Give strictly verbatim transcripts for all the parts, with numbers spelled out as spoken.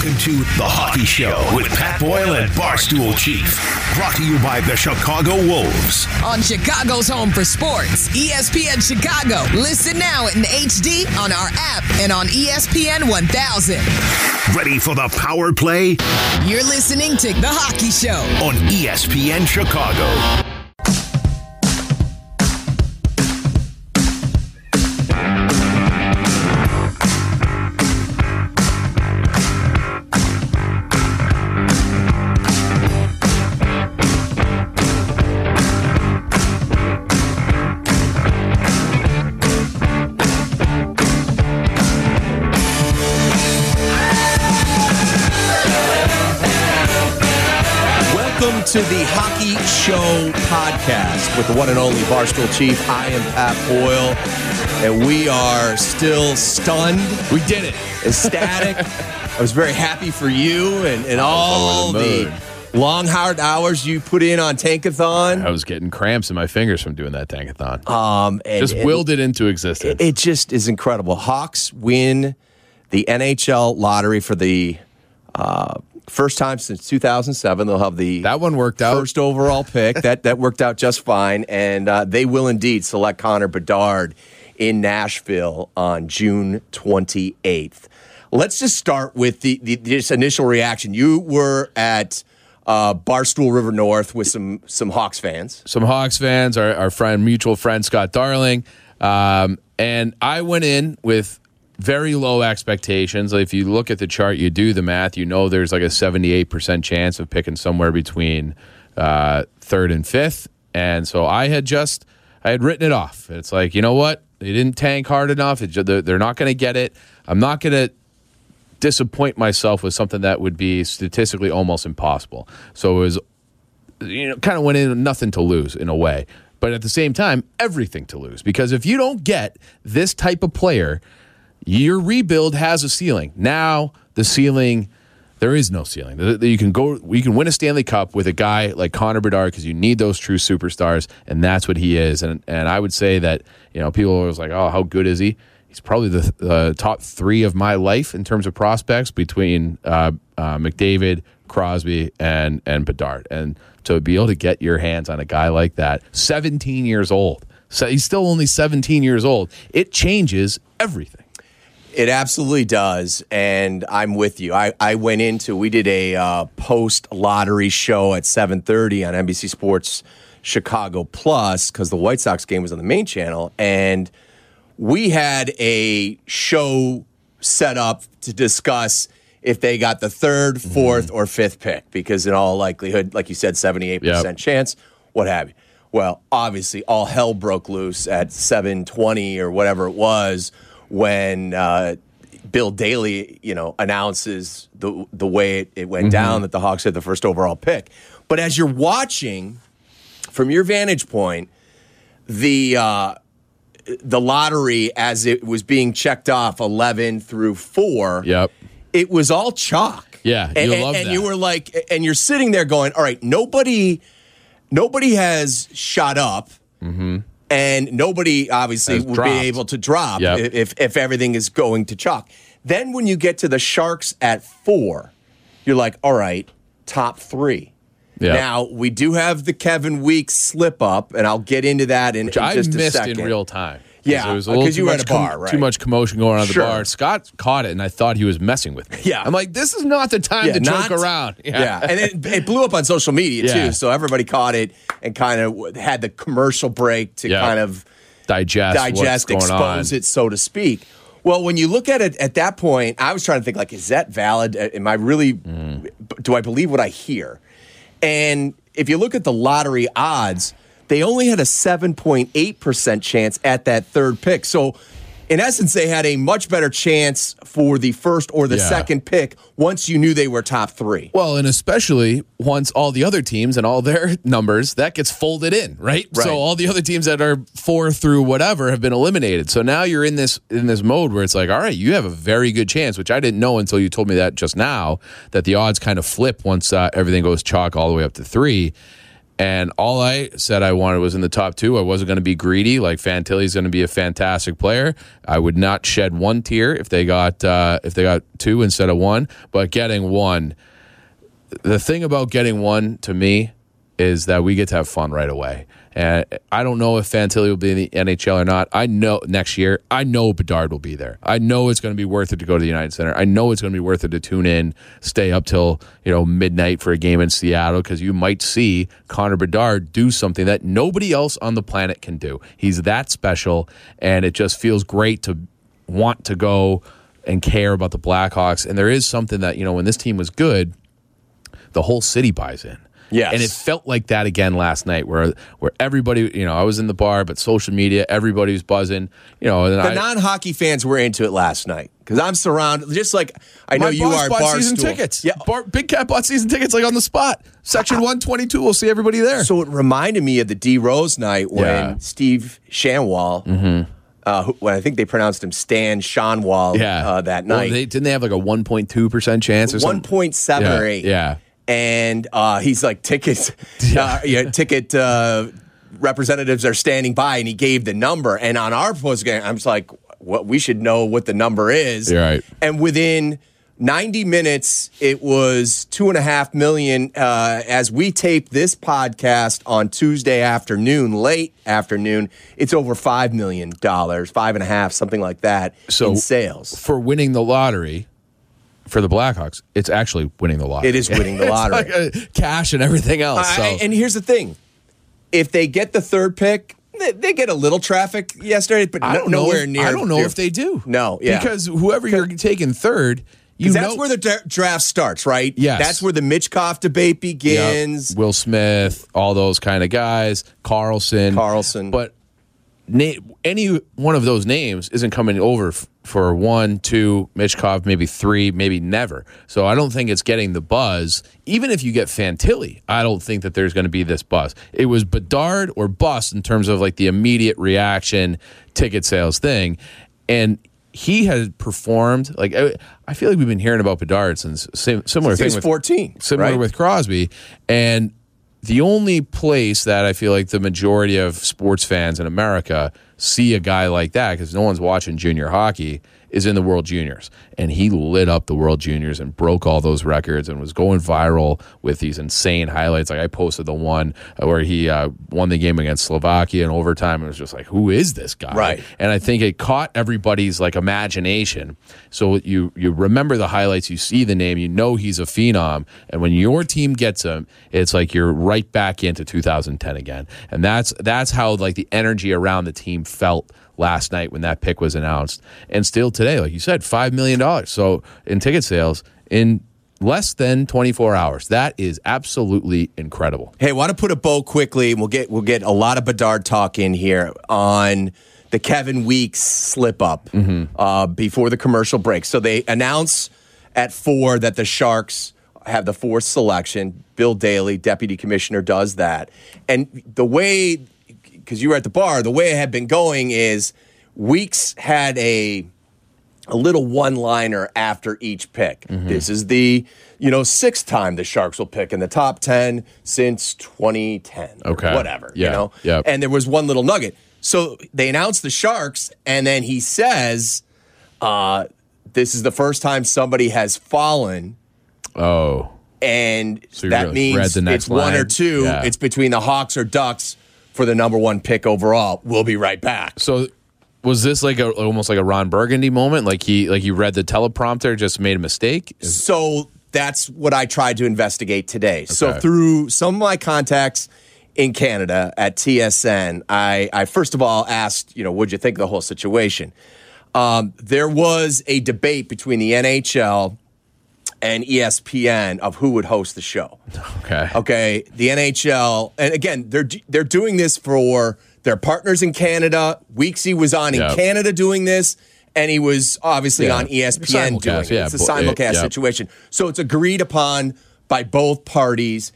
Welcome to The Hockey Show with Pat Boyle and Barstool Chief. Brought to you by the Chicago Wolves. On Chicago's home for sports, E S P N Chicago. Listen now in H D on our app and on E S P N one thousand. Ready for the power play? You're listening to The Hockey Show on E S P N Chicago. To the Hockey Show podcast with the one and only Barstool Chief. I am Pat Boyle, and we are still stunned. We did it. Ecstatic. I was very happy for you and, and all the, the long, hard hours you put in on Tankathon. I was getting cramps in my fingers from doing that Tankathon. Um, and, just willed it into existence. It, it just is incredible. Hawks win the N H L lottery for the uh, first time since two thousand seven. They'll have the that one worked out. First overall pick. that that worked out just fine. And uh, they will indeed select Connor Bedard in Nashville on June twenty-eighth. Let's just start with the, the this initial reaction. You were at uh, Barstool River North with some some Hawks fans. Some Hawks fans, our, our friend, mutual friend Scott Darling. Um, and I went in with very low expectations. If you look at the chart, you do the math, you know there's like a seventy-eight percent chance of picking somewhere between uh, third and fifth. And so I had just, I had written it off. It's like, you know what? They didn't tank hard enough. It, they're not going to get it. I'm not going to disappoint myself with something that would be statistically almost impossible. So it was, you know, kind of went in nothing to lose in a way. But at the same time, everything to lose. Because if you don't get this type of player, your rebuild has a ceiling. Now, the ceiling, there is no ceiling. You can go, you can win a Stanley Cup with a guy like Connor Bedard because you need those true superstars, and that's what he is. And and I would say that, you know, people are always like, oh, how good is he? He's probably the uh, top three of my life in terms of prospects between uh, uh, McDavid, Crosby, and and Bedard. And to be able to get your hands on a guy like that, seventeen years old, so he's still only seventeen years old, it changes everything. It absolutely does, and I'm with you. I, I went into, we did a uh, post-lottery show at seven thirty on N B C Sports Chicago Plus because the White Sox game was on the main channel, and we had a show set up to discuss if they got the third, fourth, mm. or fifth pick because in all likelihood, like you said, seventy-eight percent yep. chance, what have you. Well, obviously, all hell broke loose at seven twenty or whatever it was when uh, Bill Daly, you know, announces the the way it, it went mm-hmm. down that the Hawks had the first overall pick. But as you're watching, from your vantage point, the uh, the lottery as it was being checked off, eleven through four, yep, it was all chalk. Yeah, and, you and, love and that. you were like, and you're sitting there going, all right, nobody, nobody has shot up. Mm-hmm. And nobody, obviously, would be able to drop yep. if if everything is going to chalk. Then when you get to the Sharks at four, you're like, all right, top three. Yep. Now, we do have the Kevin Weeks slip-up, and I'll get into that in, in just I a second. I missed in real time. Yeah, because you were at a bar, com- right? Too much commotion going on at sure. the bar. Scott caught it, and I thought he was messing with me. Yeah. I'm like, this is not the time yeah, to not, joke around. Yeah, yeah. and it, it blew up on social media, yeah. too, so everybody caught it and kind of had the commercial break to yeah. kind of digest, digest what's going expose on. it, so to speak. Well, when you look at it at that point, I was trying to think, like, is that valid? Am I really, mm. do I believe what I hear? And if you look at the lottery odds, they only had a seven point eight percent chance at that third pick. So, in essence, they had a much better chance for the first or the yeah. second pick once you knew they were top three. Well, and especially once all the other teams and all their numbers, that gets folded in, right? right? So all the other teams that are four through whatever have been eliminated. So now you're in this in this mode where it's like, all right, you have a very good chance, which I didn't know until you told me that just now, that the odds kind of flip once uh, everything goes chalk all the way up to three. And all I said I wanted was in the top two. I wasn't going to be greedy. Like Fantilli's going to be a fantastic player. I would not shed one tear if they got uh, if they got two instead of one. But getting one, the thing about getting one to me is that we get to have fun right away. And I don't know if Fantilli will be in the N H L or not. I know next year, I know Bedard will be there. I know it's going to be worth it to go to the United Center. I know it's going to be worth it to tune in, stay up till, you know, midnight for a game in Seattle, because you might see Connor Bedard do something that nobody else on the planet can do. He's that special, and it just feels great to want to go and care about the Blackhawks. And there is something that, you know, when this team was good, the whole city buys in. Yes. And it felt like that again last night, where where everybody, you know, I was in the bar, but social media, everybody was buzzing. You know, and the I, non-hockey fans were into it last night because I'm surrounded. Just like I know my you boss are. bought Barstool. season tickets. Yeah, Bar, Big Cat bought season tickets like on the spot. Section one twenty-two. We'll see everybody there. So it reminded me of the D Rose night when Yeah. Steve Shanwall. Mm-hmm. Uh, who, well, I think they pronounced him Stan Shanwall. yeah, uh, that well, night. they, didn't they have like a one point two percent chance or One something? point seven yeah, or eight. Yeah. And uh, he's like, tickets, uh, yeah, ticket uh, representatives are standing by, and he gave the number. And on our post game, I'm just like, what? We should know what the number is. You're right. And within ninety minutes, it was two and a half million. Uh, as we tape this podcast on Tuesday afternoon, late afternoon, it's over five million dollars, five and a half, something like that, So in sales. for winning the lottery. For the Blackhawks, it's actually winning the lottery. It is winning the lottery. It's like, uh, cash and everything else. So. I, and here's the thing. If they get the third pick, they, they get a little traffic yesterday, but I no, don't know nowhere if, near. I don't know near, if they do. No, yeah. Because whoever you're taking third, you know. That's where the dra- draft starts, right? Yes. That's where the Mitchkov debate begins. Yep. Will Smith, all those kind of guys, Carlson. Carlson. But na- any one of those names isn't coming over f- for one, two, Mitchkov, maybe three, maybe never. So I don't think it's getting the buzz. Even if you get Fantilli, I don't think that there's going to be this buzz. It was Bedard or bust in terms of like the immediate reaction, ticket sales thing. And he had performed, like, I, I feel like we've been hearing about Bedard since sim- similar Since thing he was with fourteen, similar right? with Crosby. And the only place that I feel like the majority of sports fans in America see a guy like that, because no one's watching junior hockey, is in the World Juniors. And he lit up the World Juniors and broke all those records and was going viral with these insane highlights. Like I posted the one where he uh, won the game against Slovakia in overtime. And it was just like, who is this guy? Right. And I think it caught everybody's like imagination. So you you remember the highlights, you see the name, you know he's a phenom. And when your team gets him, it's like you're right back into two thousand ten again. And that's that's how like the energy around the team felt last night when that pick was announced. And still today, like you said, five million dollars. So in ticket sales in less than twenty-four hours. That is absolutely incredible. Hey, I want to put a bow quickly. We'll get we'll get a lot of Bedard talk in here on the Kevin Weeks slip up mm-hmm. uh, before the commercial break. So they announce at four that the Sharks have the fourth selection. Bill Daly, deputy commissioner, does that. And the way, because you were at the bar, the way it had been going is Weeks had a a little one-liner after each pick. Mm-hmm. This is the, you know, sixth time the Sharks will pick in the top ten since twenty ten. Okay. Or whatever, yeah. you know? Yep. And there was one little nugget. So they announced the Sharks, and then he says, uh, this is the first time somebody has fallen. Oh. And So you that really means read the next it's one line. or two. Yeah. It's between the Hawks or Ducks for the number one pick overall. We'll be right back. So was this like a almost like a Ron Burgundy moment? Like he like he read the teleprompter, just made a mistake? Is- So that's what I tried to investigate today. So Okay. through some of my contacts in Canada at T S N, I, I first of all asked, you know, what'd you think of the whole situation? Um, there was a debate between the N H L and E S P N of who would host the show. Okay. Okay, the N H L, and again, they're they're doing this for their partners in Canada. Weeksy was on in Yep. Canada doing this, and he was obviously Yeah. on E S P N doing Simulcast, it. yeah, It's a bo- simulcast it- yep. situation. So it's agreed upon by both parties.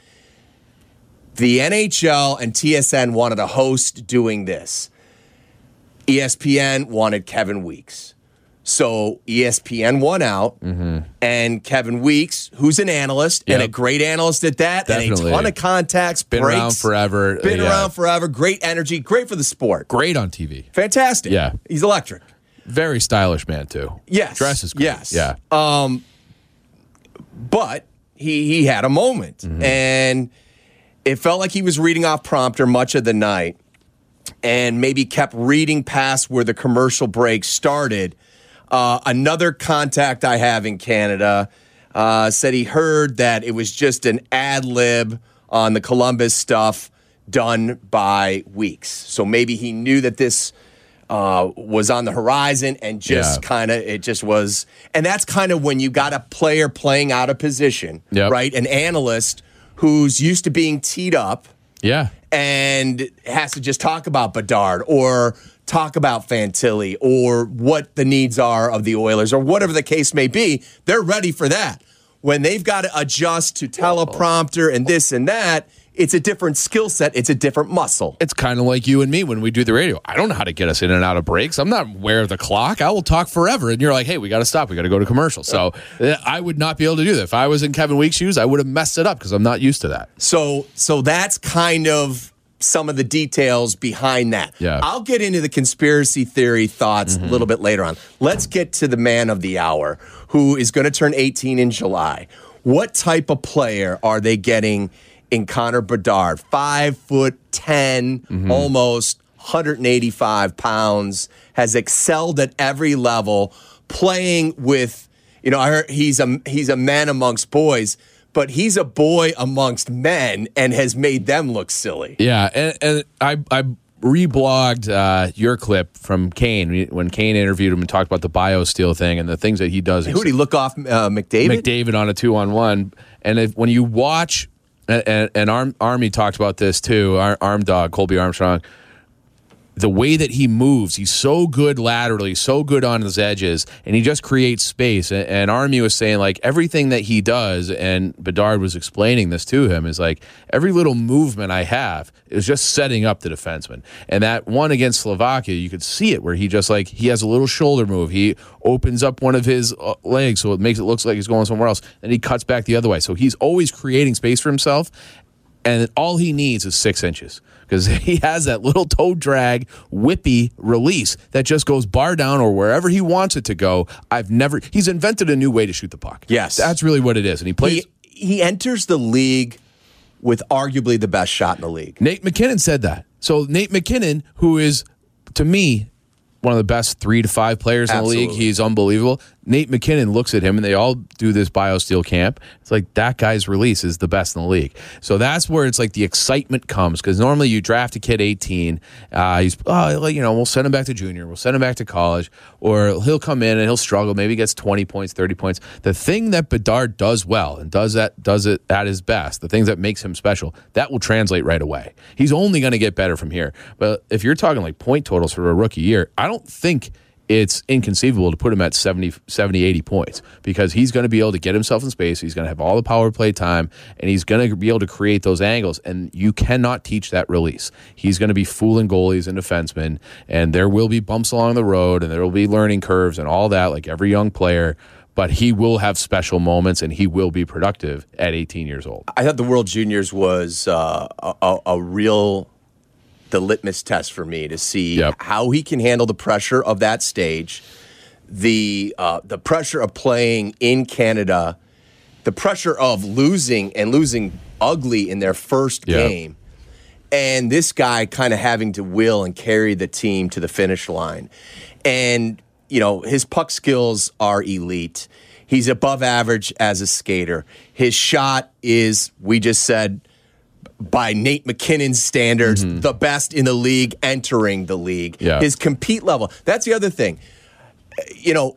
The N H L and T S N wanted a host doing this. E S P N wanted Kevin Weeks. So E S P N won out, mm-hmm. and Kevin Weeks, who's an analyst, yep. and a great analyst at that, Definitely. and a ton of contacts, been breaks, around forever, been yeah. around forever, great energy, great for the sport. Great on T V. Fantastic. Yeah. He's electric. Very stylish man, too. Yes. Dresses great. Yes. Yeah. Um, but he, he had a moment, mm-hmm. and it felt like he was reading off prompter much of the night and maybe kept reading past where the commercial break started. Uh, another contact I have in Canada uh, said he heard that it was just an ad lib on the Columbus stuff done by Weeks. So maybe he knew that this uh, was on the horizon and just yeah. kind of, it just was. And that's kind of when you got a player playing out of position, yep. right? An analyst who's used to being teed up. Yeah. And has to just talk about Bedard or talk about Fantilli or what the needs are of the Oilers or whatever the case may be. They're ready for that. When they've got to adjust to teleprompter and this and that, it's a different skill set. It's a different muscle. It's kind of like you and me when we do the radio. I don't know how to get us in and out of breaks. I'm not aware of the clock. I will talk forever. And you're like, hey, we got to stop. We got to go to commercial. So uh, I would not be able to do that. If I was in Kevin Weeks' shoes, I would have messed it up because I'm not used to that. So, so that's kind of some of the details behind that. Yeah. I'll get into the conspiracy theory thoughts mm-hmm. a little bit later on. Let's get to the man of the hour who is going to turn eighteen in July. What type of player are they getting in Connor Bedard? Five foot ten, mm-hmm. almost one hundred eighty-five pounds, has excelled at every level, playing with, you know, I heard he's a he's a man amongst boys, but he's a boy amongst men and has made them look silly. Yeah, and, and I I reblogged uh, your clip from Kane when Kane interviewed him and talked about the BioSteel thing and the things that he does. Who did he look off? Uh, McDavid? McDavid on a two-on-one. And if, when you watch, and, and Arm, Army talked about this too, Ar, Arm Dog, Colby Armstrong, the way that he moves, he's so good laterally, so good on his edges, and he just creates space. And, and Army was saying, like, everything that he does, and Bedard was explaining this to him, is like, every little movement I have is just setting up the defenseman. And that one against Slovakia, you could see it, where he just, like, he has a little shoulder move. He opens up one of his legs so it makes it look like he's going somewhere else, and he cuts back the other way. So he's always creating space for himself, and all he needs is six inches. Because he has that little toe drag, whippy release that just goes bar down or wherever he wants it to go. I've never, he's invented a new way to shoot the puck. Yes. That's really what it is. And he plays. He, he enters the league with arguably the best shot in the league. Nate McKinnon said that. So Nate McKinnon, who is, to me, one of the best three to five players Absolutely. in the league. He's unbelievable. Nate McKinnon looks at him, and they all do this BioSteel camp. It's like that guy's release is the best in the league. So that's where it's like the excitement comes, because normally you draft a kid eighteen. Uh, he's, oh, you know, we'll send him back to junior. We'll send him back to college. Or he'll come in and he'll struggle. Maybe he gets twenty points, thirty points. The thing that Bedard does well and does that does it at his best, the things that makes him special, that will translate right away. He's only going to get better from here. But if you're talking like point totals for a rookie year, I don't think it's inconceivable to put him at seventy, eighty points, because he's going to be able to get himself in space. He's going to have all the power play time, and he's going to be able to create those angles, and you cannot teach that release. He's going to be fooling goalies and defensemen, and there will be bumps along the road, and there will be learning curves and all that, like every young player, but he will have special moments, and he will be productive at eighteen years old. I thought the World Juniors was uh, a, a, a real... the litmus test for me to see yep. how he can handle the pressure of that stage, the uh, the pressure of playing in Canada, the pressure of losing and losing ugly in their first yep. game, and this guy kind of having to will and carry the team to the finish line. And, you know, his puck skills are elite. He's above average as a skater. His shot is, we just said, by Nate McKinnon's standards, mm-hmm. the best in the league entering the league. Yeah. His compete level. That's the other thing. You know,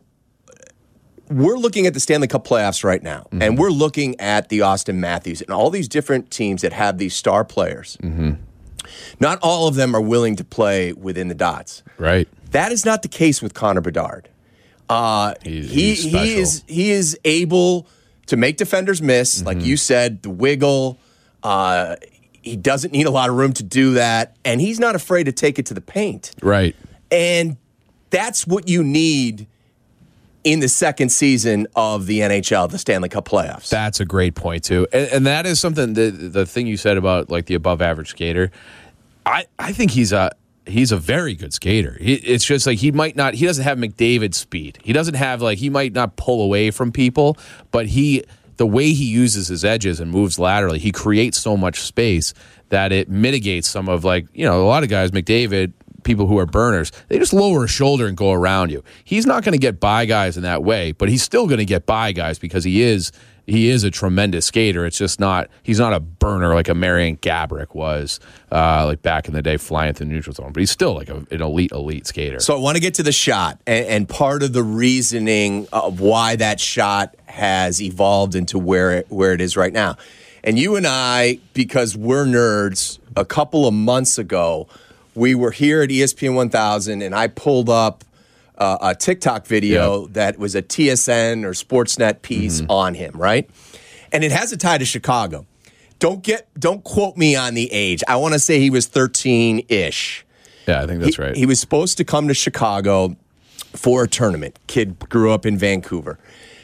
we're looking at the Stanley Cup playoffs right now, mm-hmm. and we're looking at the Austin Matthews and all these different teams that have these star players. Mm-hmm. Not all of them are willing to play within the dots. Right. That is not the case with Connor Bedard. Uh, he's, he he's special. he is he is able to make defenders miss, mm-hmm. like you said, the wiggle. Uh, he doesn't need a lot of room to do that, and he's not afraid to take it to the paint. Right. And that's what you need in the second season of the N H L, the Stanley Cup playoffs. That's a great point too, and, and that is something. The the thing you said about like the above average skater, I I think he's a he's a very good skater. He, it's just like he might not. He doesn't have McDavid speed. He doesn't have like he might not pull away from people, but he the way he uses his edges and moves laterally, he creates so much space that it mitigates some of like you know a lot of guys McDavid. People who are burners, they just lower a shoulder and go around you. He's not going to get by guys in that way, but he's still going to get by guys because he is he is a tremendous skater. It's just not he's not a burner like a Marian Gaborik was uh, like back in the day flying through the neutral zone, but he's still like a, an elite elite skater. So I want to get to the shot, and, and part of the reasoning of why that shot has evolved into where it, where it is right now. And you and I, because we're nerds, a couple of months ago, we were here at E S P N one thousand, and I pulled up uh, a TikTok video yep. that was a T S N or Sportsnet piece mm-hmm. on him, right? And it has a tie to Chicago. Don't get, don't quote me on the age. I want to say he was thirteen-ish. Yeah, I think that's he, right. He was supposed to come to Chicago for a tournament. Kid grew up in Vancouver.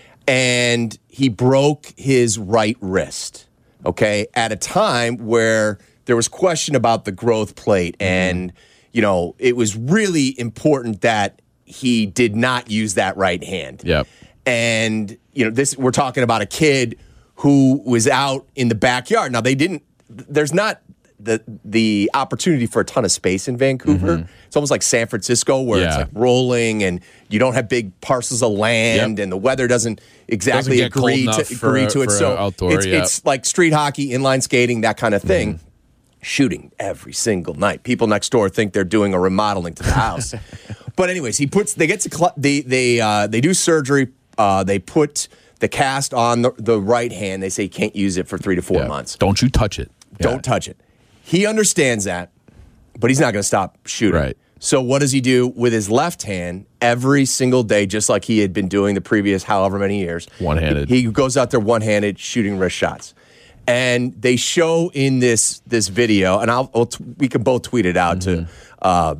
And he broke his right wrist, okay, at a time where there was question about the growth plate, and, you know, it was really important that he did not use that right hand. Yep. And, you know, this we're talking about a kid who was out in the backyard. Now, they didn't, there's not the the opportunity for a ton of space in Vancouver. Mm-hmm. It's almost like San Francisco where yeah. it's like rolling and you don't have big parcels of land yep. and the weather doesn't exactly doesn't agree to for, agree to it. So outdoor, it's, yep. it's like street hockey, inline skating, that kind of thing. Mm-hmm. Shooting every single night. People next door think they're doing a remodeling to the house. But anyways, he puts. They get to cl- they they uh, they do surgery. Uh, they put the cast on the, the right hand. They say you can't use it for three to four yeah. months. Don't you touch it. Don't yeah. touch it. He understands that, but he's not going to stop shooting. Right. So what does he do with his left hand every single day, just like he had been doing the previous however many years? One-handed. He, he goes out there one-handed, shooting wrist shots. And they show in this this video, and I'll, I'll t- we can both tweet it out mm-hmm. to uh,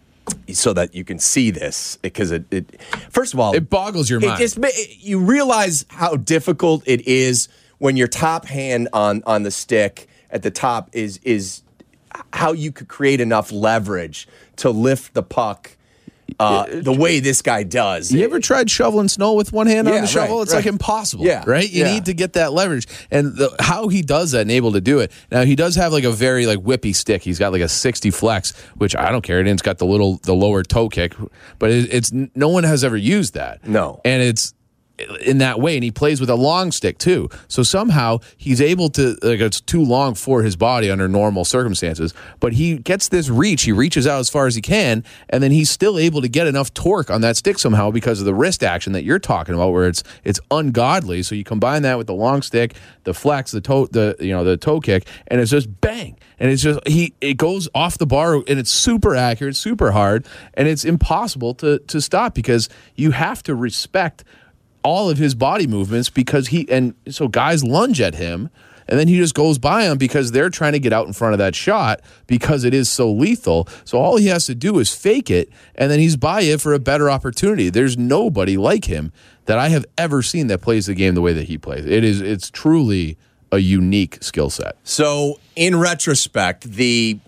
so that you can see this because it, it. First of all, it boggles your it mind. Just, it, you realize how difficult it is when your top hand on on the stick at the top is is how you could create enough leverage to lift the puck. Uh, the way this guy does. You ever tried shoveling snow with one hand yeah, on the shovel? Right, it's right. like impossible, yeah, right? You yeah. need to get that leverage. And the, how he does that and able to do it. Now, he does have like a very like whippy stick. He's got like a sixty flex, which I don't care. It's got the little, the lower toe kick, but it, it's no one has ever used that. No. And it's in that way, and he plays with a long stick too. So somehow he's able to, like, it's too long for his body under normal circumstances, but he gets this reach. He reaches out as far as he can, and then he's still able to get enough torque on that stick somehow because of the wrist action that you're talking about, where it's it's ungodly. So you combine that with the long stick, the flex, the toe, the you know the toe kick, and it's just bang, and it's just he it goes off the bar, and it's super accurate, super hard, and it's impossible to to stop because you have to respect all of his body movements because he and so guys lunge at him and then he just goes by them because they're trying to get out in front of that shot because it is so lethal. So all he has to do is fake it and then he's by it for a better opportunity. There's nobody like him that I have ever seen that plays the game the way that he plays. It is it's truly a unique skill set. So in retrospect, the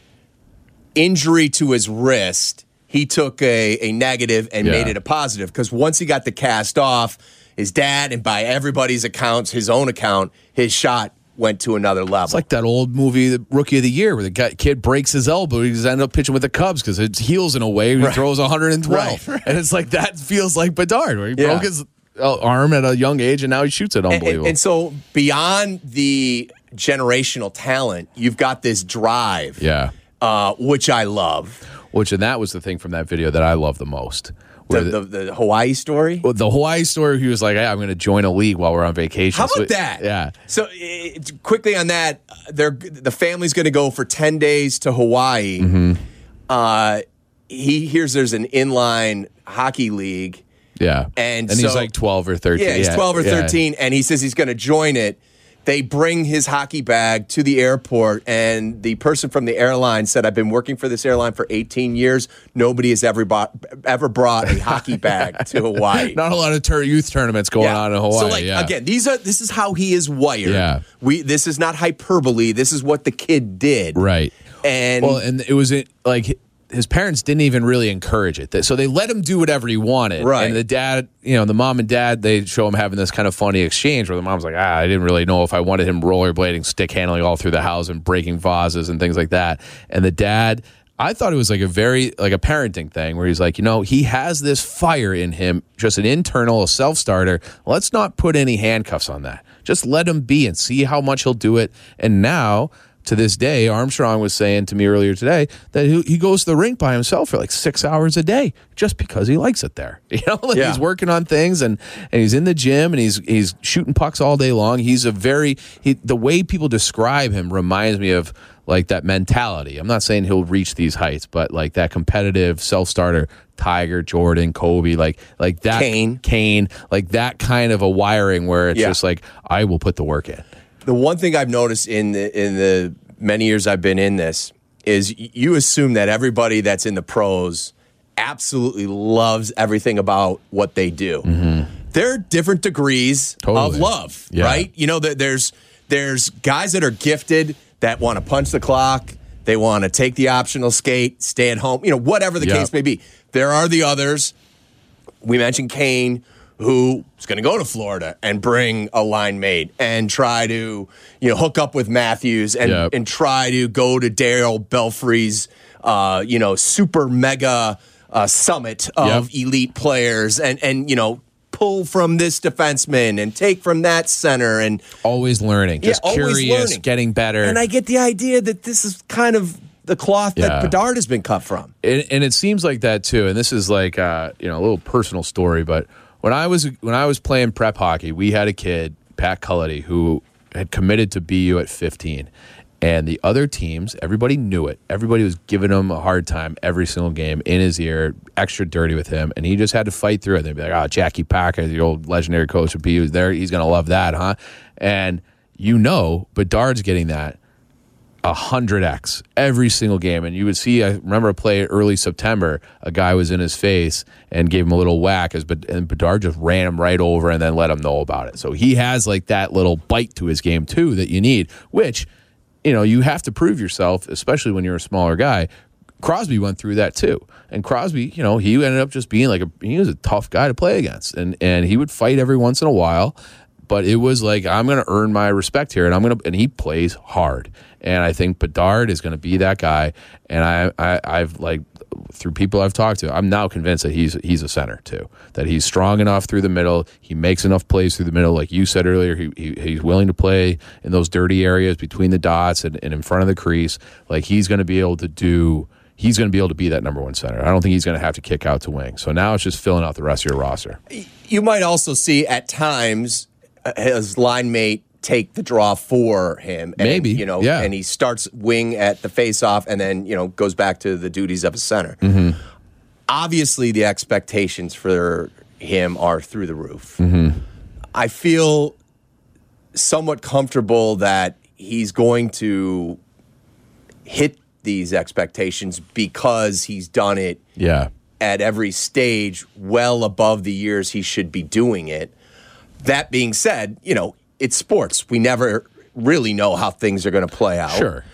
injury to his wrist, he took a, a negative and yeah. made it a positive because once he got the cast off, his dad and by everybody's accounts, his own account, his shot went to another level. It's like that old movie, The Rookie of the Year, where the guy, kid breaks his elbow. He's ended up pitching with the Cubs because it heals in a way. He right. throws one hundred twelve. Right. And it's like that feels like Bedard, where he yeah. broke his arm at a young age and now he shoots it unbelievable. And, and, and so beyond the generational talent, you've got this drive, yeah, uh, which I love. Which, and that was the thing from that video that I love the most. The, the, the Hawaii story? Well, the Hawaii story, he was like, hey, I'm going to join a league while we're on vacation. How about so, that? Yeah. So, uh, quickly on that, they're, the family's going to go for ten days to Hawaii. Mm-hmm. Uh, he hears there's an inline hockey league. Yeah. And, and so, he's like twelve or thirteen. Yeah, he's twelve or thirteen, yeah. and he says he's going to join it they bring his hockey bag to the airport, and the person from the airline said, I've been working for this airline for eighteen years. Nobody has ever bought, ever brought a hockey bag to Hawaii. Not a lot of tur- youth tournaments going Yeah. on in Hawaii. So, like, yeah. again, these are this is how he is wired. Yeah. We This is not hyperbole. This is what the kid did. Right. And well, and it was it, like his parents didn't even really encourage it. So they let him do whatever he wanted. Right. And the dad, you know, the mom and dad, they show him having this kind of funny exchange where the mom's like, ah, I didn't really know if I wanted him rollerblading, stick handling all through the house and breaking vases and things like that. And the dad, I thought it was like a very, like a parenting thing where he's like, you know, he has this fire in him, just an internal, a self-starter. Let's not put any handcuffs on that. Just let him be and see how much he'll do it. And now, to this day, Armstrong was saying to me earlier today that he, he goes to the rink by himself for like six hours a day just because he likes it there. You know, like Yeah. he's working on things and, and he's in the gym and he's he's shooting pucks all day long. He's a very he, the way people describe him reminds me of like that mentality. I'm not saying he'll reach these heights, but like that competitive self-starter, Tiger, Jordan, Kobe, like like that Kane. Kane, like that kind of a wiring where it's Yeah. just like I will put the work in. The one thing I've noticed in the in the many years I've been in this is y- you assume that everybody that's in the pros absolutely loves everything about what they do. Mm-hmm. There are different degrees Totally. of love, Yeah. right? You know, that there's there's guys that are gifted that want to punch the clock, they want to take the optional skate, stay at home, you know, whatever the Yep. case may be. There are the others. We mentioned Kane, who is going to go to Florida and bring a line mate and try to, you know, hook up with Matthews and, Yep. and try to go to Daryl Belfry's, uh, you know, super mega uh, summit of Yep. elite players and, and, you know, pull from this defenseman and take from that center. And, Always learning, Yeah, just always curious, learning. getting better. and I get the idea that this is kind of the cloth Yeah. that Bedard has been cut from. and, and it seems like that too. And this is like uh, you know a little personal story, but when I was when I was playing prep hockey, we had a kid, Pat Cullity, who had committed to B U at fifteen, and the other teams, everybody knew it. Everybody was giving him a hard time every single game, in his ear, extra dirty with him, and he just had to fight through it. They'd be like, "Oh, Jackie Packer, the old legendary coach of B U, is there. He's going to love that, huh?" And you know, Bedard's getting that a hundred X every single game. And you would see, I remember a play early September, a guy was in his face and gave him a little whack as Bed- and Bedard just ran him right over and then let him know about it. So he has like that little bite to his game too that you need, which, you know, you have to prove yourself, especially when you're a smaller guy. Crosby went through that too. And Crosby, you know, he ended up just being like a, he was a tough guy to play against. And, and he would fight every once in a while. But it was like, I'm going to earn my respect here, and I'm going to. And he plays hard, and I think Bedard is going to be that guy. And I, I, I've like through people I've talked to, I'm now convinced that he's he's a center too. That he's strong enough through the middle. He makes enough plays through the middle, like you said earlier. He, he he's willing to play in those dirty areas between the dots and, and in front of the crease. Like he's going to be able to do. He's going to be able to be that number one center. I don't think he's going to have to kick out to wing. So now it's just filling out the rest of your roster. You might also see at times his line mate take the draw for him. And, Maybe, you know, yeah. and he starts wing at the faceoff and then, you know, goes back to the duties of a center. Mm-hmm. Obviously, the expectations for him are through the roof. Mm-hmm. I feel somewhat comfortable that he's going to hit these expectations because he's done it Yeah. at every stage well above the years he should be doing it. That being said, you know, it's sports. We never really know how things are going to play out. Sure.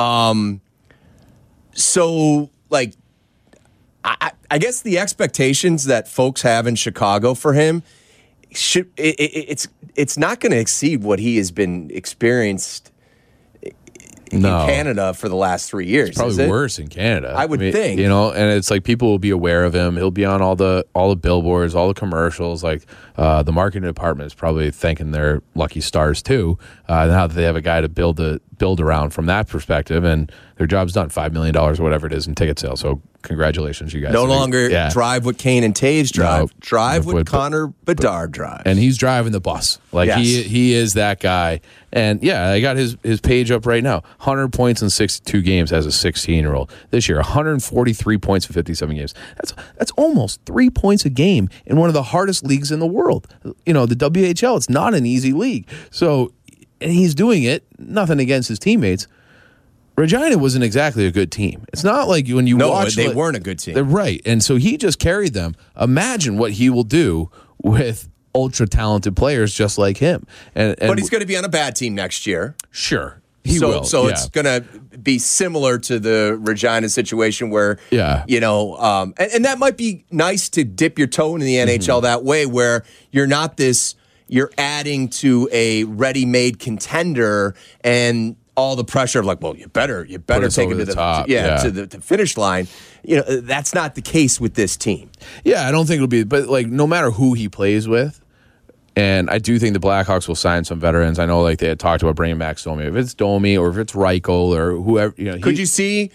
So, like, I, I guess the expectations that folks have in Chicago for him, should it, it, it's it's not going to exceed what he has been experienced No. in Canada for the last three years. is Probably it? worse in Canada. I would think. you know, and it's like people will be aware of him. He'll be on all the all the billboards, all the commercials. Like uh, the marketing department is probably thanking their lucky stars too. Uh, now that they have a guy to build a build around from that perspective, and their job's done, five million dollars, whatever it is, in ticket sales. So congratulations, you guys. No longer Yeah. drive what Kane and Taves drive. No, drive what with- Connor Bedard drives. and he's driving the bus. Like he Yes. he is that guy. And yeah, I got his his page up right now. one hundred points in sixty-two games as a sixteen-year-old. This year, one hundred forty-three points in fifty-seven games. That's that's almost three points a game in one of the hardest leagues in the world. You know, the W H L, it's not an easy league. So and he's doing it, nothing against his teammates. Regina wasn't exactly a good team. It's not like when you no, watch... they like, weren't a good team. They're right. And so he just carried them. Imagine what he will do with ultra-talented players just like him. And, and but he's going to be on a bad team next year. Sure. He so, will. So yeah. it's going to be similar to the Regina situation where, yeah. you know, um, and, and that might be nice to dip your toe in the N H L mm-hmm. that way, where you're not this, you're adding to a ready-made contender and all the pressure of like, well, you better, you better take it to the, the top. To, yeah, yeah. to the to finish line. You know, that's not the case with this team. Yeah, I don't think it'll be, but like no matter who he plays with, and I do think the Blackhawks will sign some veterans. I know, like they had talked about bringing back Domi. If it's Domi or if it's Reichel or whoever, you know, could you see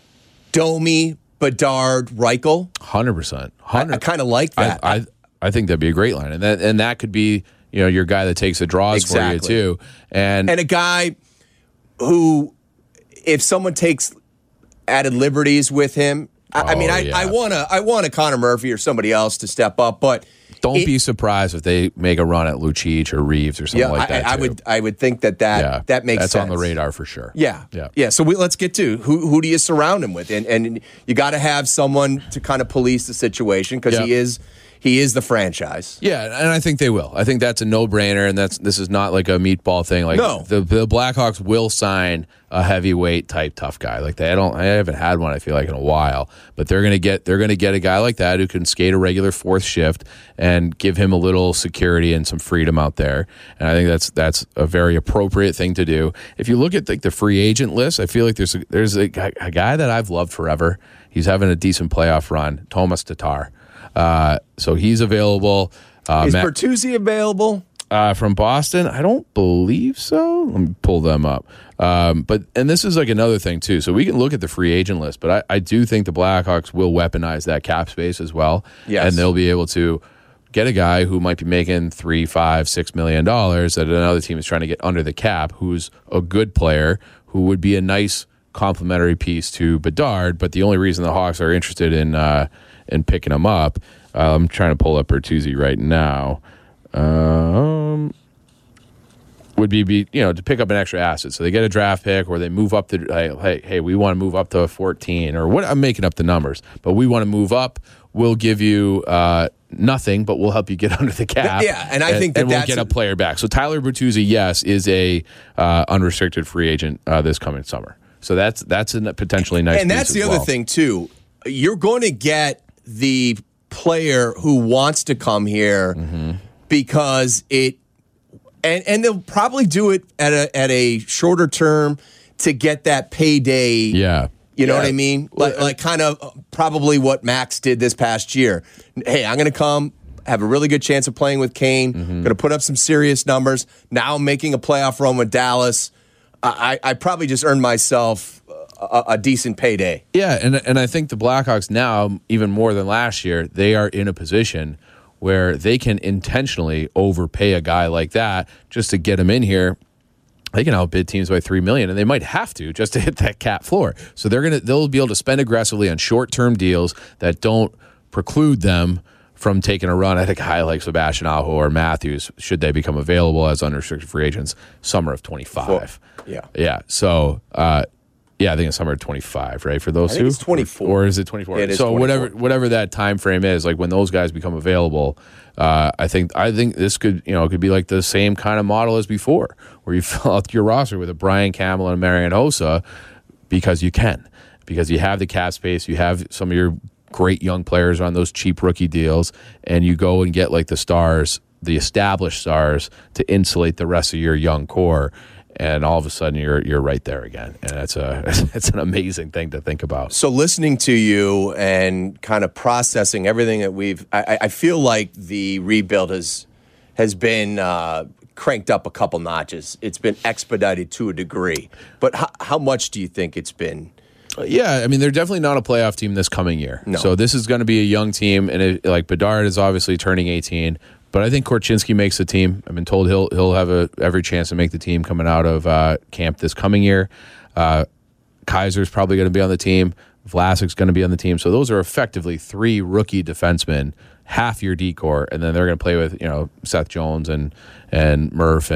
Domi, Bedard, Reichel? Hundred percent. I, I kind of like that. I, I I think that'd be a great line, and that and that could be you know your guy that takes the draws exactly. for you too, and and a guy who, if someone takes added liberties with him, I, oh, I mean, I, yeah. I want to I want a Connor Murphy or somebody else to step up, but. Don't it, be surprised if they make a run at Lucic or Reeves or something yeah, like that. I, I too. would I would think that that, yeah, that makes that's sense. on the radar for sure. Yeah, yeah, yeah. So we, let's get to who who do you surround him with, and and you got to have someone to kind of police the situation because yeah. he is he is the franchise. Yeah, and I think they will. I think that's a no brainer, and that's this is not like a meatball thing. Like no. the the Blackhawks will sign a heavyweight type tough guy like that. I don't. I haven't had one. I feel like in a while, but they're gonna get they're gonna get a guy like that who can skate a regular fourth shift and give him a little security and some freedom out there. And I think that's that's a very appropriate thing to do. If you look at like the free agent list, I feel like there's a, there's a, a guy that I've loved forever. He's having a decent playoff run, Tomas Tatar. Uh, so he's available. Uh, is Matt, Bertuzzi available? Uh, from Boston? I don't believe so. Let me pull them up. Um, but and this is like another thing too. So we can look at the free agent list, but I, I do think the Blackhawks will weaponize that cap space as well. Yes. And they'll be able to get a guy who might be making three, five, six million dollars that another team is trying to get under the cap, who's a good player, who would be a nice complementary piece to Bedard. But the only reason the Hawks are interested in uh, in picking him up, uh, I'm trying to pull up Bertuzzi right now. Um, would be, be you know to pick up an extra asset, so they get a draft pick or they move up to hey hey, hey we want to move up to fourteen or what? I'm making up the numbers, but we want to move up. We'll give you uh, nothing, but we'll help you get under the cap. Yeah, and I and, think that and we'll that's get a player back. So Tyler Bertuzzi, yes, is a uh, unrestricted free agent uh, this coming summer. So that's that's a potentially nice. And piece that's as the well. other thing too. You're going to get the player who wants to come here. Mm-hmm. Because it, and and they'll probably do it at a at a shorter term to get that payday. Yeah, you know yeah. what I mean. Like like kind of probably what Max did this past year. Hey, I'm going to come, have a really good chance of playing with Kane. Mm-hmm. Going to put up some serious numbers. Now I'm making a playoff run with Dallas. I I probably just earned myself a, a decent payday. Yeah, and and I think the Blackhawks now, even more than last year, they are in a position where they can intentionally overpay a guy like that just to get him in here. They can outbid teams by three million dollars, and they might have to just to hit that cap floor. So they're gonna they'll be able to spend aggressively on short term deals that don't preclude them from taking a run at a guy like Sebastian Aho or Matthews should they become available as unrestricted free agents summer of twenty-five. Yeah, yeah. So. Uh, Yeah, I think it's summer of twenty-five, right? For those I two, think it's twenty-four, or is it twenty-four? Yeah, it is so twenty-four. whatever, whatever that time frame is, like when those guys become available, uh, I think I think this could, you know, it could be like the same kind of model as before, where you fill out your roster with a Brian Campbell and a Marian Hossa because you can, because you have the cap space, you have some of your great young players on those cheap rookie deals, and you go and get like the stars, the established stars, to insulate the rest of your young core. And all of a sudden, you're you're right there again, and it's a it's an amazing thing to think about. So, listening to you and kind of processing everything that we've, I, I feel like the rebuild has has been uh, cranked up a couple notches. It's been expedited to a degree, but how, how much do you think it's been? Yeah, I mean, they're definitely not a playoff team this coming year. No. So this is going to be a young team, and it, like Bedard is obviously turning eighteen. But I think Korchinski makes the team. I've been told he'll he'll have a, every chance to make the team coming out of uh, camp this coming year. Uh, Kaiser's probably going to be on the team. Vlasic's going to be on the team. So those are effectively three rookie defensemen, half your D-core, and then they're going to play with you know Seth Jones and and Murph and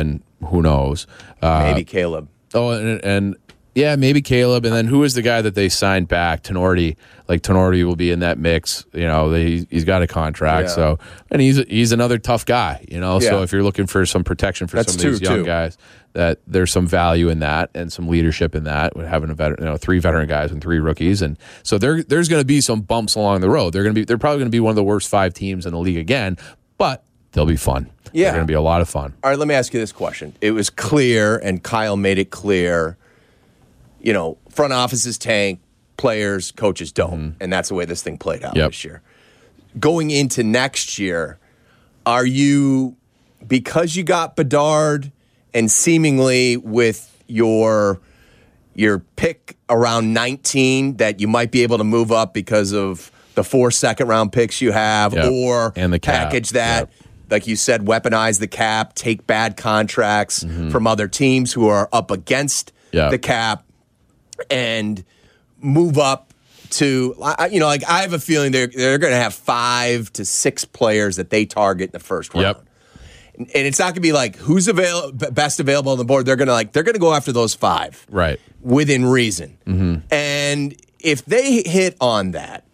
who knows? Uh, Maybe Caleb. Oh, and, and yeah, maybe Caleb. And then who is the guy that they signed back? Tenorti. Like Tenorti will be in that mix. You know, they, he's got a contract. Yeah. So, and he's he's another tough guy. You know, Yeah. so if you're looking for some protection for That's some of these two, young too. guys, that there's some value in that and some leadership in that. With having a veteran, you know, three veteran guys and three rookies, and so there there's going to be some bumps along the road. They're going to be they're probably going to be one of the worst five teams in the league again, but they'll be fun. Yeah. They're going to be a lot of fun. All right, let me ask you this question. It was clear, and Kyle made it clear, you know, front offices tank, players, coaches don't. Mm-hmm. And that's the way this thing played out Yep. this year. Going into next year, are you, because you got Bedard and seemingly with your your pick around nineteen that you might be able to move up because of the four second-round picks you have, Yep. or And the cap. package that, Yep. like you said, weaponize the cap, take bad contracts from other teams who are up against Yep. the cap, and move up to, I- you know, like I have a feeling they're they're going to have five to six players that they target in the first round. Yep. And and it's not going to be like who's avail- best available on the board. They're going to like they're going to go after those five, Right. within reason. And if they hit on that,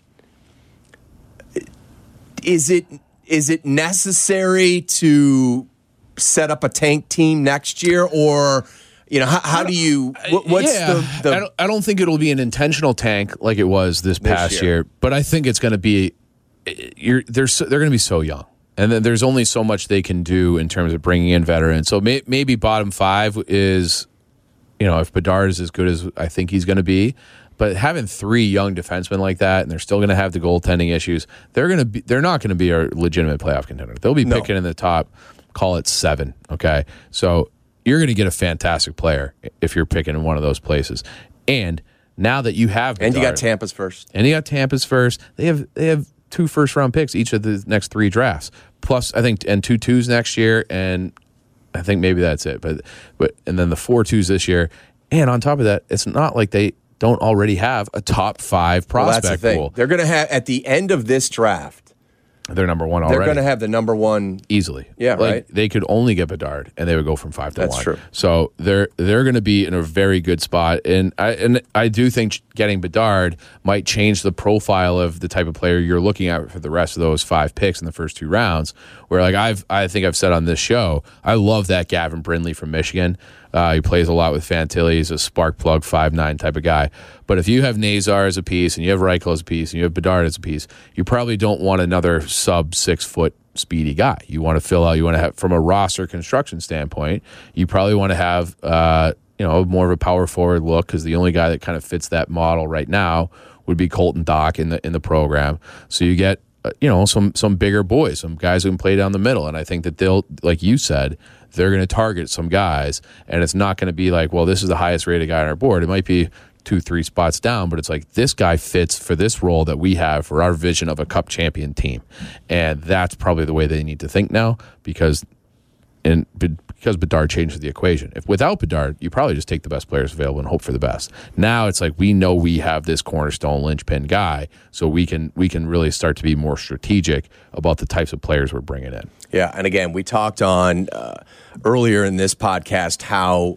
is it is it necessary to set up a tank team next year, or you know how, how do you what, what's yeah, the, the I, don't, I don't think it'll be an intentional tank like it was this past year. year. but I think it's going to be you're they're so, they're going to be so young, and then there's only so much they can do in terms of bringing in veterans. So may, maybe bottom five is, you know, if Bedard is as good as I think he's going to be. But having three young defensemen like that, and they're still going to have the goaltending issues, they're going to be they're not going to be a legitimate playoff contender. They'll be No. picking in the top, call it seven. Okay, so you're going to get a fantastic player if you're picking in one of those places. And now that you have and you got Bedard- Tampa's first. and you got Tampa's first, they have they have two first round picks each of the next three drafts. Plus, I think, and two twos next year, and I think maybe that's it. But but and then the four twos this year, and on top of that, it's not like they don't already have a top five Well, prospect that's the thing. pool. They're going to have at the end of this draft. They're number one They're already. going to have the number one. Easily. Yeah, like, right. They could only get Bedard, and they would go from five to That's one. true. So they're they're going to be in a very good spot, and I and I do think getting Bedard might change the profile of the type of player you're looking at for the rest of those five picks in the first two rounds. Where like I've I think I've said on this show, I love that Gavin Brindley from Michigan. Uh, he plays a lot with Fantilli. He's a spark plug five nine type of guy. But if you have Nazar as a piece, and you have Reichel as a piece, and you have Bedard as a piece, you probably don't want another sub six foot speedy guy. You want to fill out. You want to have, from a roster construction standpoint, you probably want to have uh, you know more of a power forward look, because the only guy that kind of fits that model right now would be Colton Dock in the in the program. So you get uh, you know some some bigger boys, some guys who can play down the middle, and I think that they'll, like you said, they're going to target some guys, and it's not going to be like, well, this is the highest rated guy on our board. It might be two, three spots down, but it's like this guy fits for this role that we have for our vision of a cup champion team. And that's probably the way they need to think now, because and because Bedard changes the equation. If without Bedard, you probably just take the best players available and hope for the best. Now it's like we know we have this cornerstone linchpin guy, so we can we can really start to be more strategic about the types of players we're bringing in. Yeah, and again, we talked on uh, earlier in this podcast how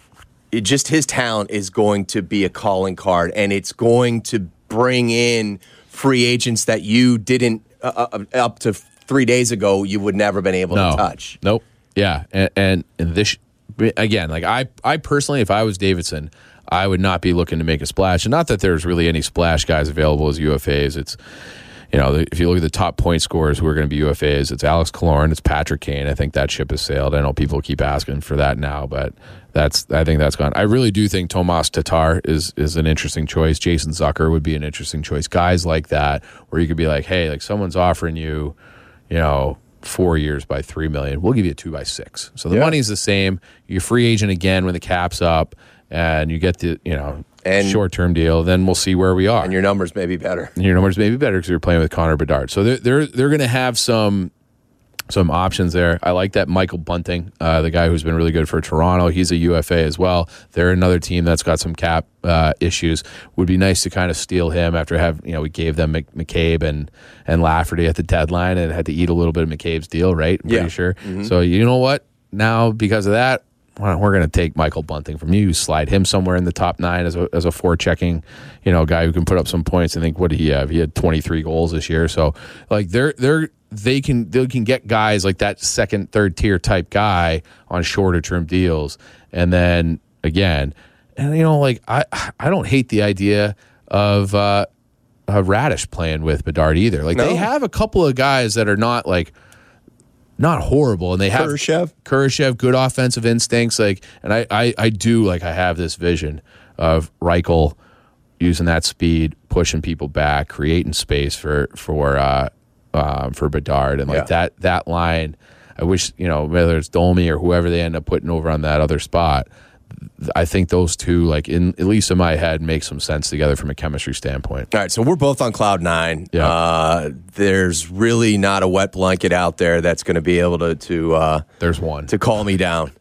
it just his talent is going to be a calling card, and it's going to bring in free agents that you didn't uh, uh, up to three days ago you would never been able No. to touch. Nope. Yeah, and, and and this again, like I I personally, if I was Davidson, I would not be looking to make a splash. And not that there's really any splash guys available as U F As. It's, you know, if you look at the top point scorers who are going to be U F As, it's Alex Killorn, it's Patrick Kane. I think that ship has sailed. I know people keep asking for that now, but that's I think that's gone. I really do think Tomas Tatar is is an interesting choice. Jason Zucker would be an interesting choice. Guys like that, where you could be like, hey, like someone's offering you, you know, four years by three million. We'll give you two by six. So the Yeah. money's the same. You're free agent again when the cap's up, and you get the you know And- short term deal. Then we'll see where we are. And your numbers may be better. And your numbers may be better because you're playing with Connor Bedard. So they're they're they're going to have some some options there. I like that Michael Bunting, uh, the guy who's been really good for Toronto. He's a U F A as well. They're another team that's got some cap uh, issues. Would be nice to kind of steal him after have you know we gave them Mc, McCabe and and Lafferty at the deadline and had to eat a little bit of McCabe's deal, right? I'm Yeah. pretty sure. So you know what? Now because of that, well, we're going to take Michael Bunting from you, slide him somewhere in the top nine as a as a forechecking, you know, guy who can put up some points. I think what did he have? He had twenty-three goals this year. So like they're they're they can they can get guys like that second, third tier type guy on shorter term deals, and then again, and you know, like I I don't hate the idea of. Uh, Uh, Radish playing with Bedard either. Like no. They have a couple of guys that are not like not horrible, and they have Kurashev, Kurashev, good offensive instincts. Like, and I, I, I do like I have this vision of Reichel using that speed, pushing people back, creating space for for uh, uh, for Bedard, and like yeah. that that line. I wish you know whether it's Domi or whoever they end up putting over on that other spot. I think those two, like in at least in my head, make some sense together from a chemistry standpoint. All right, so we're both on cloud nine. Yeah. Uh, there's really not a wet blanket out there that's going to be able to to uh, there's one to calm me down.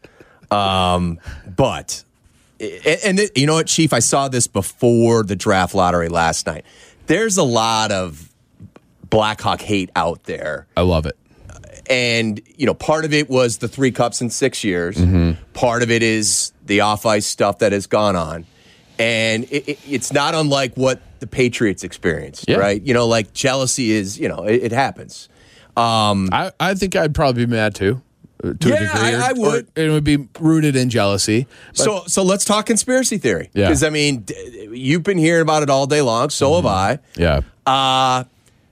Um, but and, and it, you know what, Chief, I saw this before the draft lottery last night. There's a lot of Blackhawk hate out there. I love it. And, you know, part of it was the three cups in six years. Mm-hmm. Part of it is the off-ice stuff that has gone on. And it, it, it's not unlike what the Patriots experienced, yeah. right? You know, like jealousy is, you know, it, it happens. Um, I, I think I'd probably be mad too, to yeah, a degree. I, I would. Or it would be rooted in jealousy. So so let's talk conspiracy theory. Yeah. Because, I mean, you've been hearing about it all day long. So mm-hmm. have I. Yeah. Uh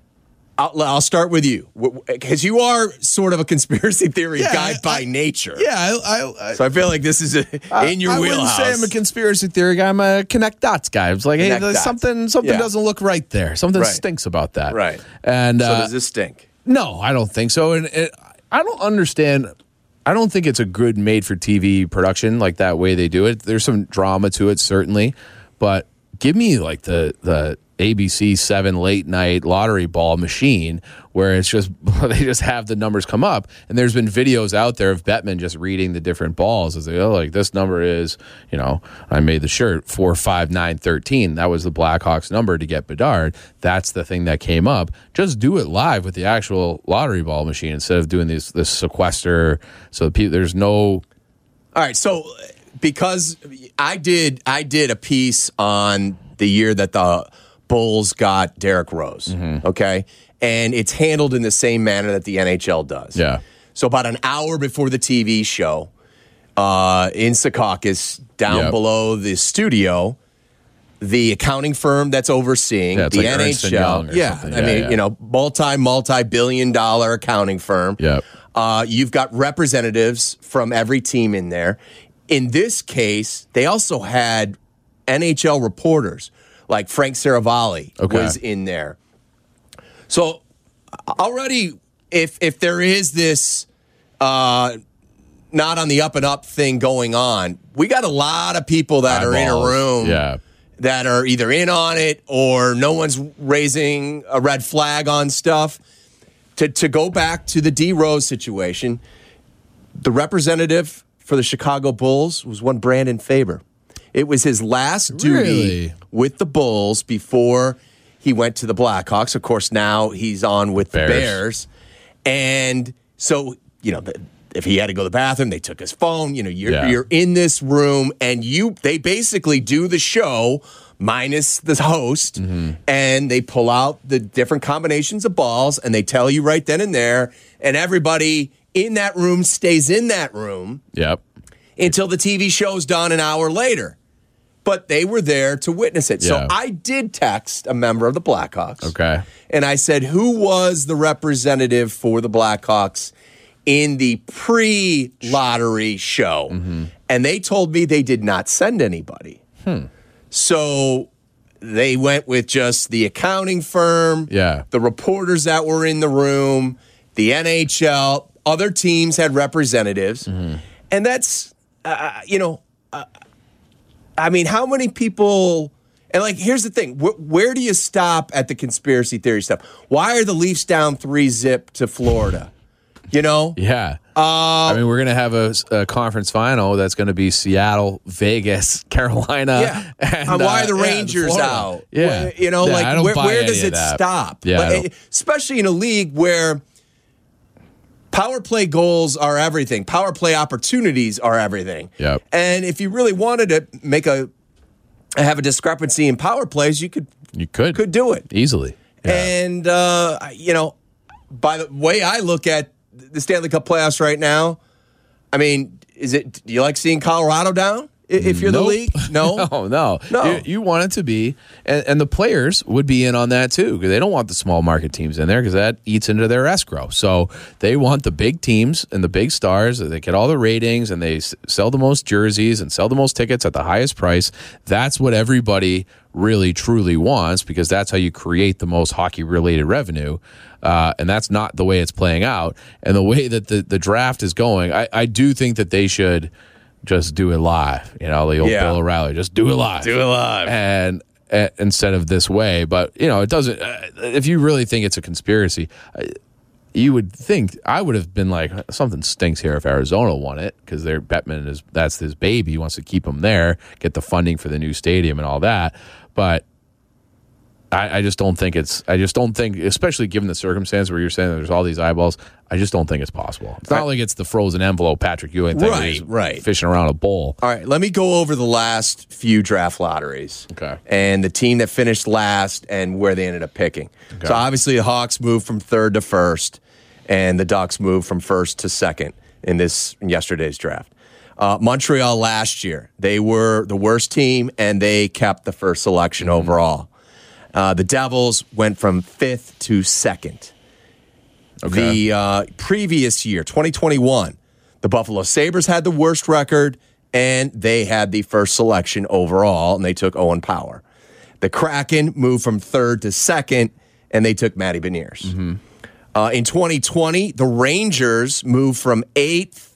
I'll, I'll start with you, because you are sort of a conspiracy theory yeah, guy I, by I, nature. Yeah, I, I, so I feel like this is a, in your I, I wheelhouse. I wouldn't say I'm a conspiracy theory guy. I'm a connect dots guy. It's like, connect hey, dots. something something yeah. doesn't look right there. Something right. stinks about that. Right. And so uh, does this stink? No, I don't think so. And it, I don't understand. I don't think it's a good made-for-T V production like that way they do it. There's some drama to it, certainly, but give me like the the. A B C seven late night lottery ball machine where it's just they just have the numbers come up, and there's been videos out there of Bettman just reading the different balls as they go, like this number is, you know, I made the shirt four five nine thirteen. That was the Blackhawks number to get Bedard. That's the thing that came up. Just do it live with the actual lottery ball machine instead of doing this this sequester. So people, there's no. All right, so because I did I did a piece on the year that the Bulls got Derrick Rose, mm-hmm. okay? And it's handled in the same manner that the N H L does. Yeah. So about an hour before the T V show, uh, in Secaucus, down yep. below the studio, the accounting firm that's overseeing yeah, the like N H L. Yeah, I yeah, mean, yeah. you know, multi, multi-billion dollar accounting firm. Yep. Uh, you've got representatives from every team in there. In this case, they also had N H L reporters. Like Frank Saravalli okay. was in there. So already, if if there is this uh, not on the up and up thing going on, we got a lot of people that Eyeballs. are in a room yeah. that are either in on it or no one's raising a red flag on stuff. To to go back to the D Rose situation, the representative for the Chicago Bulls was one Brandon Faber. It was his last duty really? with the Bulls before he went to the Blackhawks. Of course, now he's on with Bears. the Bears. And so, you know, if he had to go to the bathroom, they took his phone. You know, you're, yeah. you're in this room, and you they basically do the show minus the host, mm-hmm. and they pull out the different combinations of balls, and they tell you right then and there, and everybody in that room stays in that room. Yep. Until the T V show's done an hour later. But they were there to witness it. Yeah. So I did text a member of the Blackhawks. Okay. And I said, who was the representative for the Blackhawks in the pre-lottery show? Mm-hmm. And they told me they did not send anybody. Hmm. So they went with just the accounting firm, yeah. the reporters that were in the room, the N H L. Other teams had representatives. Mm-hmm. And that's, uh, you know... Uh, I mean, how many people, and like, here's the thing, wh- where do you stop at the conspiracy theory stuff? Why are the Leafs down three zip to Florida? You know? Yeah. Uh, I mean, we're going to have a, a conference final that's going to be Seattle, Vegas, Carolina. Yeah. And, and why are the uh, Rangers yeah, out? Yeah. Where, you know, yeah, like, where, where does it stop? Yeah. But, especially in a league where power play goals are everything. Power play opportunities are everything. Yep. And if you really wanted to make a have a discrepancy in power plays, you could You could. could do it Easily. Yeah. And uh, you know, by the way I look at the Stanley Cup playoffs right now, I mean, is it? Do you like seeing Colorado down? If you're Nope. the league, no, no, no, No. You, you want it to be, and, and the players would be in on that too because they don't want the small market teams in there because that eats into their escrow. So they want the big teams and the big stars. They get all the ratings and they s- sell the most jerseys and sell the most tickets at the highest price. That's what everybody really truly wants because that's how you create the most hockey related revenue. Uh, and that's not the way it's playing out. And the way that the, the draft is going, I, I do think that they should just do it live. You know, the old Yeah. Bill O'Reilly, just do it live. Do it live. And uh, instead of this way. But, you know, it doesn't, uh, if you really think it's a conspiracy, uh, you would think, I would have been like, something stinks here if Arizona won it because their Bettman is, that's his baby. He wants to keep him there, get the funding for the new stadium and all that. But I, I just don't think it's, I just don't think, especially given the circumstance where you're saying there's all these eyeballs, I just don't think it's possible. It's not like it's the frozen envelope Patrick Ewing thing. Right, He's right. Fishing around a bowl. All right, let me go over the last few draft lotteries. Okay. And the team that finished last and where they ended up picking. Okay. So obviously the Hawks moved from third to first, and the Ducks moved from first to second in this in yesterday's draft. Uh, Montreal last year, they were the worst team, and they kept the first selection Mm-hmm. overall. Uh, the Devils went from fifth to second. Okay. The uh, previous year, twenty twenty-one, the Buffalo Sabres had the worst record, and they had the first selection overall, and they took Owen Power. The Kraken moved from third to second, and they took Matty Beniers. Mm-hmm. Uh, in twenty twenty, the Rangers moved from eighth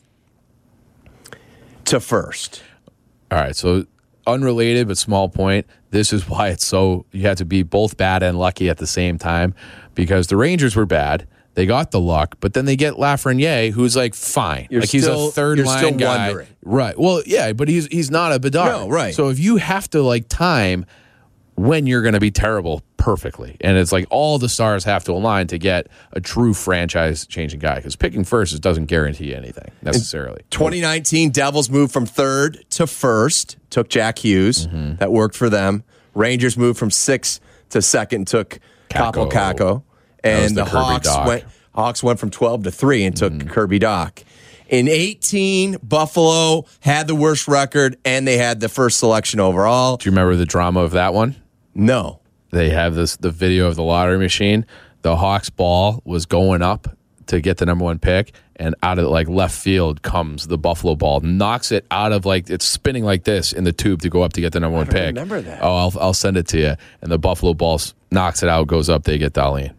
to first. All right, so unrelated but small point. This is why it's so you had to be both bad and lucky at the same time because the Rangers were bad. They got the luck, but then they get Lafreniere, who's like fine. You're like he's still- a third you're line still guy. wondering. Right. Well, yeah, but he's he's not a Bedard. No, right. So if you have to like time when you're going to be terrible perfectly, and it's like all the stars have to align to get a true franchise changing guy because picking first it doesn't guarantee anything necessarily. twenty nineteen, Devils moved from third to first, took Jack Hughes. Mm-hmm. That worked for them. Rangers moved from sixth to second, took Capo Kakko. Caco. That was And the the, Kirby Hawks Doc. went Hawks went from twelve to three and took Mm-hmm. Kirby Doc. In eighteen, Buffalo had the worst record, and they had the first selection overall. Do you remember the drama of that one? No. They have this the video of the lottery machine. The Hawks ball was going up to get the number one pick, and out of like left field comes the Buffalo ball, knocks it out of like it's spinning like this in the tube to go up to get the number one don't pick. remember that. Oh, I'll I'll send it to you. And the Buffalo ball s- knocks it out, goes up. They get Darlene.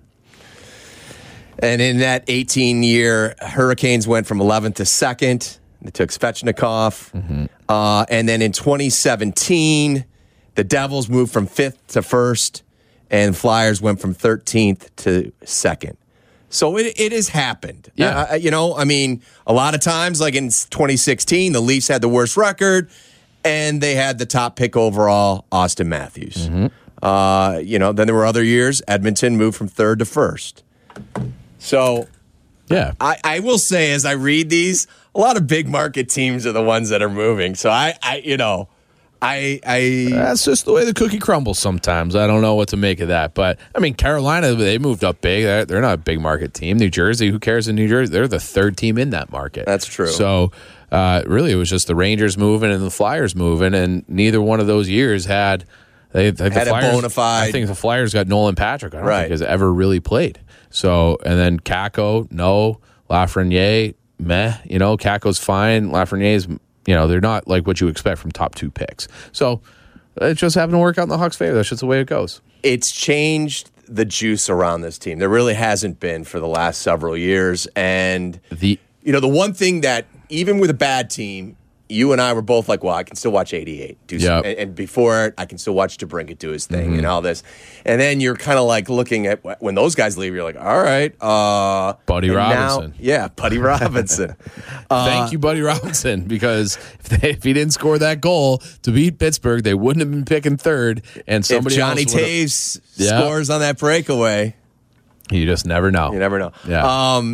And in that eighteen year, Hurricanes went from eleventh to second. They took Svechnikov. Mm-hmm. Uh, and then in twenty seventeen, the Devils moved from fifth to first, and Flyers went from thirteenth to second. So it it has happened. Yeah. Uh, you know, I mean, a lot of times, like in twenty sixteen, the Leafs had the worst record, and they had the top pick overall, Austin Matthews. Mm-hmm. Uh, you know, then there were other years, Edmonton moved from third to first. So Yeah. I, I will say, as I read these, a lot of big market teams are the ones that are moving. So I, I you know, I, I That's just the way the cookie crumbles sometimes. I don't know what to make of that. But, I mean, Carolina, they moved up big. They're, they're not a big market team. New Jersey, who cares in New Jersey? They're the third team in that market. That's true. So, uh, really, it was just the Rangers moving and the Flyers moving, and neither one of those years had they, they Had the a Flyers, bona fide- I think the Flyers got Nolan Patrick. I don't Right. think has ever really played. So, and then Kakko, no. Lafreniere, meh. You know, Kakko's fine. Lafreniere's, you know, they're not like what you expect from top two picks. So, it just happened to work out in the Hawks' favor. That's just the way it goes. it's changed the juice around this team. There really hasn't been for the last several years. And, The you know, the one thing that, even with a bad team, you and I were both like, well, I can still watch eighty-eight. Do some, Yep. and, and before it, I can still watch DeBrincat do his thing Mm-hmm. and all this. And then you're kind of like looking at wh- when those guys leave, you're like, all right. Uh, Buddy and now- Robinson. yeah, Buddy Robinson. uh, Thank you, Buddy Robinson, because if, they, if he didn't score that goal to beat Pittsburgh, they wouldn't have been picking third. And If somebody Johnny else would've- Taves Yeah. scores on that breakaway, you just never know. you never know. Yeah. Um,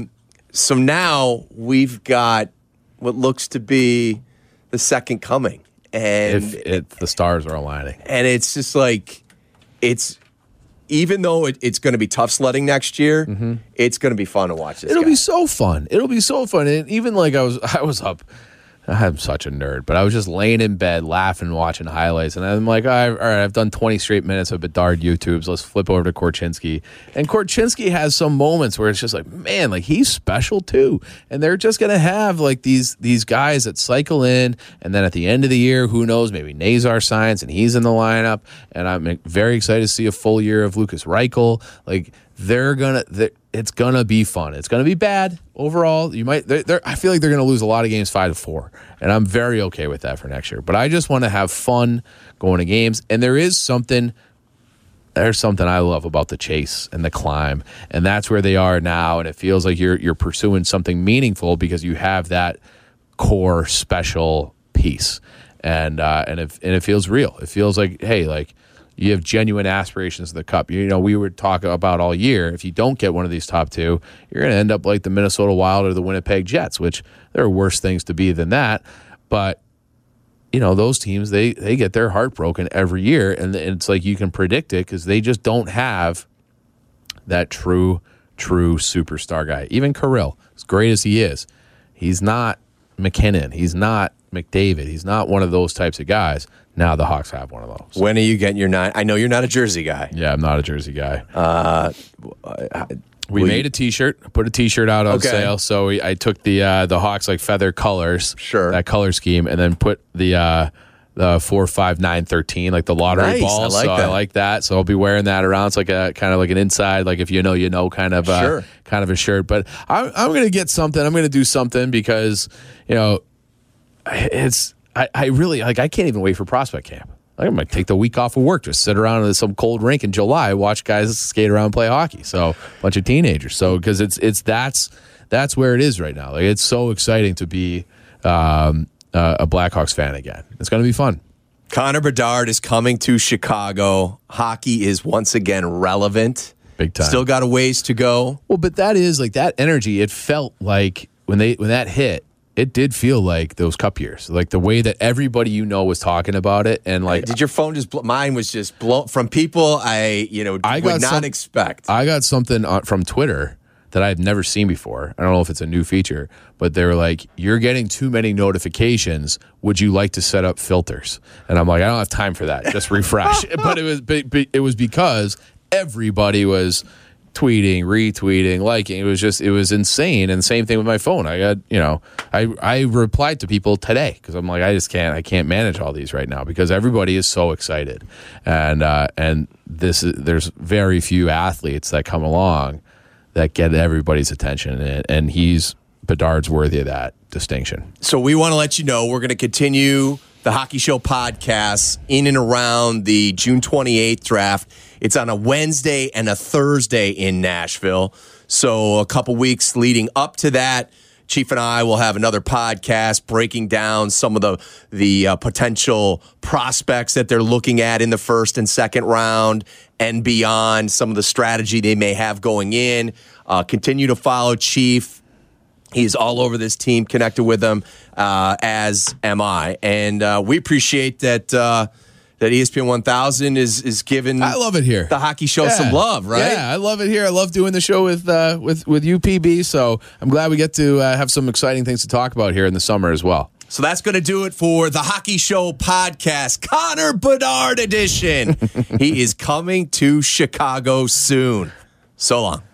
so now we've got what looks to be the second coming. And If it, the stars are aligning. And it's just like, it's, even though it, it's going to be tough sledding next year, mm-hmm. it's going to be fun to watch this It'll guy. be so fun. It'll be so fun. And even like I was, I was up. I'm such a nerd, but I was just laying in bed laughing, watching highlights. And I'm like, all right, all right, I've done twenty straight minutes of Bedard YouTubes. Let's flip over to Korchinski. And Korchinski has some moments where it's just like, man, like he's special too. And they're just going to have like these these guys that cycle in. And then at the end of the year, who knows, maybe Nazar signs and he's in the lineup. And I'm very excited to see a full year of Lucas Reichel. Like, they're going to, it's going to be fun. It's going to be bad overall. You might, they're, they're, I feel like they're going to lose a lot of games five to four. And I'm very okay with that for next year. But I just want to have fun going to games. And there is something, there's something I love about the chase and the climb. And that's where they are now. And it feels like you're, you're pursuing something meaningful because you have that core special piece. And, uh, and it, and it feels real. It feels like, hey, like, you have genuine aspirations of the Cup. You know, we were talking about all year, if you don't get one of these top two, you're going to end up like the Minnesota Wild or the Winnipeg Jets, which there are worse things to be than that. But, you know, those teams, they they get their heart broken every year, and it's like you can predict it because they just don't have that true, true superstar guy. Even Kirill, as great as he is, he's not McKinnon. He's not McDavid. He's not one of those types of guys. Now the Hawks have one of those. When are you getting your nine? I know you're not a jersey guy. Yeah, I'm not a jersey guy. Uh, we made a T-shirt. Put a T-shirt out on Okay. sale. So we, I took the uh, the Hawks like feather colors, Sure. that color scheme, and then put the uh, the four, five, nine, thirteen, like the lottery Nice, balls. I like so that. I like that. So I'll be wearing that around. It's like a kind of like an inside, like if you know, you know, kind of uh, Sure. kind of a shirt. But I'm I'm gonna get something. I'm gonna do something because you know it's I, I really like I can't even wait for prospect camp. Like, I might take the week off of work, just sit around in some cold rink in July, watch guys skate around and play hockey. So a bunch of teenagers. So because it's it's that's that's where it is right now. Like it's so exciting to be um, uh, a Blackhawks fan again. It's going to be fun. Connor Bedard is coming to Chicago. Hockey is once again relevant. Big time. Still got a ways to go. Well, but that is like that energy. It felt like when they when that hit. It did feel like those Cup years, like the way that everybody you know was talking about it, and like, Did your phone just blow? Mine was just blow from people I you know I would got not some- expect. I got something on, from Twitter that I had never seen before. I don't know if it's a new feature, but they were like, "You're getting too many notifications. Would you like to set up filters?" And I'm like, "I don't have time for that. Just refresh." But it was but, but it was because everybody was tweeting, retweeting, liking. It was just, it was insane. And same thing with my phone. I got, you know, I, I replied to people today because I'm like, I just can't, I can't manage all these right now because everybody is so excited. And, uh, and this is, there's very few athletes that come along that get everybody's attention. And, and he's, Bedard's worthy of that distinction. So we want to let you know we're going to continue the Hockey Show podcast in and around the June twenty-eighth draft. It's on a Wednesday and a Thursday in Nashville. So a couple weeks leading up to that, Chief and I will have another podcast breaking down some of the the uh, potential prospects that they're looking at in the first and second round and beyond, some of the strategy they may have going in. Uh, continue to follow Chief. He's all over this team, connected with them, uh, as am I. And uh, we appreciate that uh, that E S P N one thousand is is giving I love it here. the Hockey Show Yeah. some love, right? Yeah, I love it here. I love doing the show with uh, with with U P B. So I'm glad we get to uh, have some exciting things to talk about here in the summer as well. So that's going to do it for the Hockey Show podcast, Connor Bedard edition. He is coming to Chicago soon. So long.